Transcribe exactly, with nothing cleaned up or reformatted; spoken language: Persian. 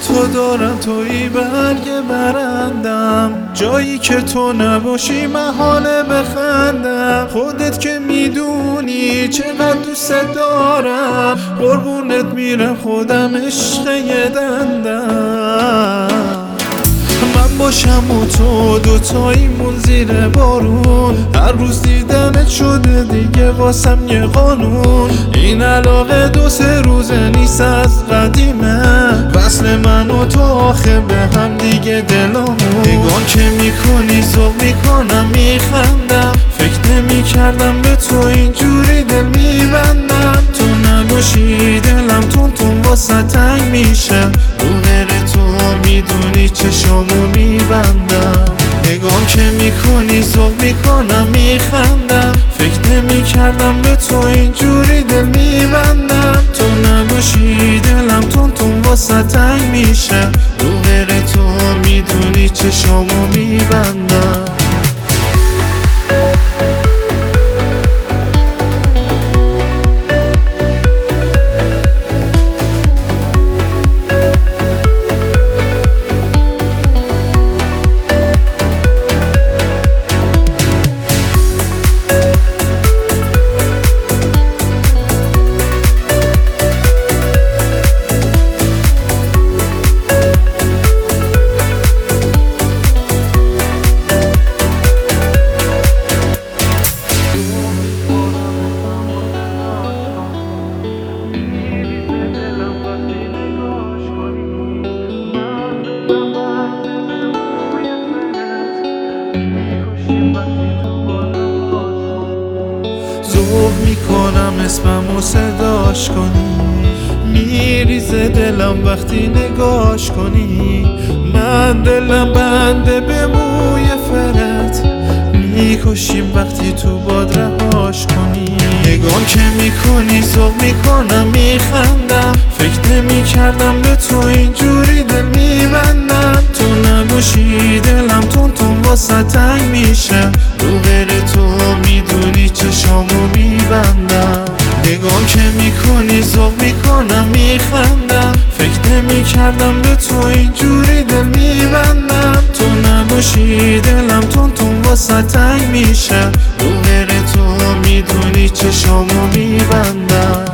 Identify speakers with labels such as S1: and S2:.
S1: تو دارم، تویی برگ برندم، جایی که تو نباشی محاله بخندم. خودت که میدونی چقدر دوست دارم، قربونت میرم خودم عشق یه دندم. من باشم و تو دوتاییمون زیر بارون، هر روز دیدنت شده دیگه واسم یه قانون. این علاقه دو سه روزه نیست از قدیمه، وصل من و تو آخه به هم دیگه دلامون. نگاه که میکنی ذوق میکنم میخندم، فکر نمی کردم به تو اینجوری دل میبندم. تو نباشی دلم تون تون واسه تنگ میشه، رو غیر تو میدونی چشامو میبندم. نگاه که میکنی ذوق میکنم میخندم، فکر نمی کردم به تو اینجوری دل میبندم. تو نباشی دلم تون تون واسه تنگ میشه، رو غیر تو میدونی چشامو میبندم. ذوق میکنم اسممو صداش کنی، میریزه دلم وقتی نگاش کنی. من دلم بنده به موی فرت، میکشیم وقتی تو باد رهاش کنی. نگاه که میکنی ذوق میکنم میخندم، فکر نمی کردم به تو اینجوری دل میبندم. تو نباشی دلم تون تون واسه تنگ میشه، رو غیر تو میدونی چشامو میبندم. نگاه که میکنی ذوق میکنم میخندم، فکر نمی کردم به تو اینجوری دل میبندم. تو نباشی دلم تون تون واسه تنگ میشه، رو غیر تو میدونی چشامو میبندم.